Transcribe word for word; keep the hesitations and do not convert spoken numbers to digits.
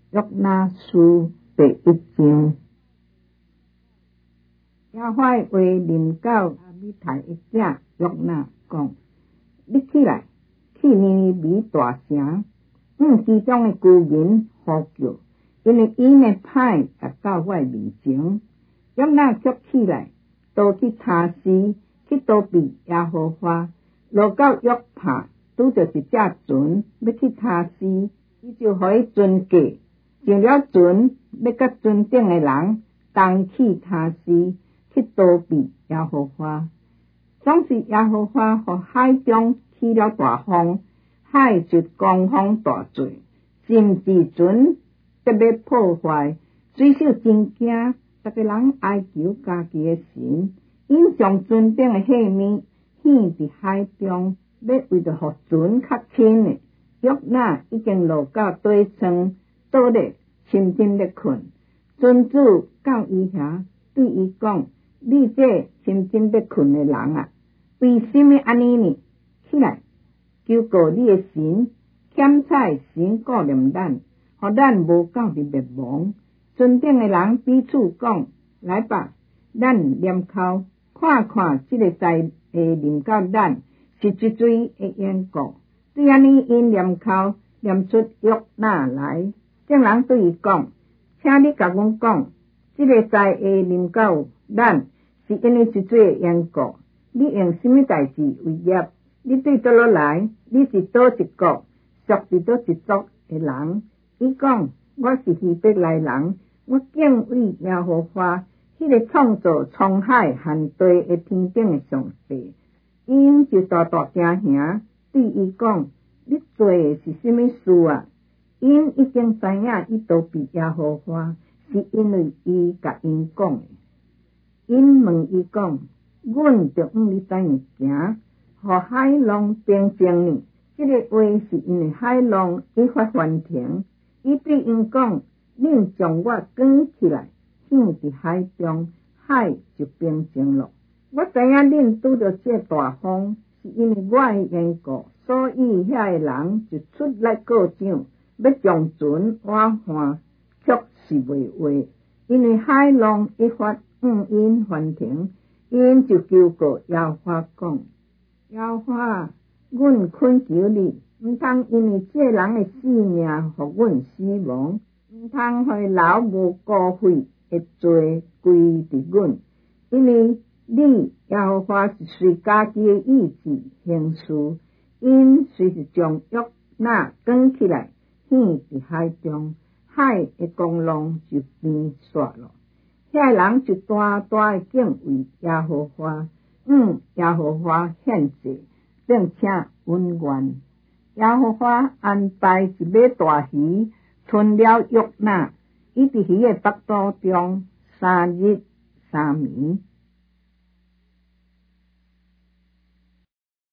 约拿书第一章。耶和华话临到阿米台一囝约拿讲：你起来，去尼尼微大城，向其中的居民呼叫，因为伊的歹达到我面前。约拿却起来，倒去查市，去躲避耶和华。落到约帕，拄着一只船要去他市，伊就互伊船过，上了船，要甲船顶的人同去他市，去躲避耶和华。总是耶和华互海中起了大风，海就狂风大作，甚至船得要破坏，水手真惊，逐个人哀求家己的神，因将船顶的器皿献伫海中，要为着互船较轻的。约拿已经落到底床，倒咧深深咧困。船主到伊遐，对伊讲：你这深深咧困的人啊，为什么安尼呢？起来，求告你的神，检查神顾念咱，互咱无到伫灭亡。船顶的人彼此讲：来吧，咱念口看看，这个灾会临到咱是一水的缘故。对安尼，因念口念出约拿来。众人对伊讲：请你甲阮讲，这个灾会临到咱是因为一水的缘故。你用什么代志为业？你对倒落来？你是倒一国，属伫倒一族的人？伊讲：我是希伯来人，我敬畏耶和华，迄个创造沧海和地的天顶的上帝。因就大大声声对伊讲：你做的是什么事啊？因已经知影伊躲避耶和华，是因为伊甲因讲的。因问伊讲：阮着往你怎样行，互海浪平静呢？这个话是因为海浪已发翻腾。伊对因讲：恁将我卷起来，向伫海中，海就平静了。我知影恁拄着这大风，是因为我的缘故，所以遐个人就出来告状，要将船换换，却是袂话，因为海浪一发向因翻腾，因就求告耶和华讲：耶和华，阮恳求你，毋通因为这人的性命互阮死亡，毋通互留无辜费的罪归伫阮，因为你耶和华是随家己的意志行事，因虽是将约拿卷起来，向伫海中，海的光浪就变煞了。遐人就大大的敬畏耶和华，嗯，耶和华献祭，并且温愿。耶和华安排一尾大鱼吞了约拿，伊伫鱼的腹肚中三日三暝。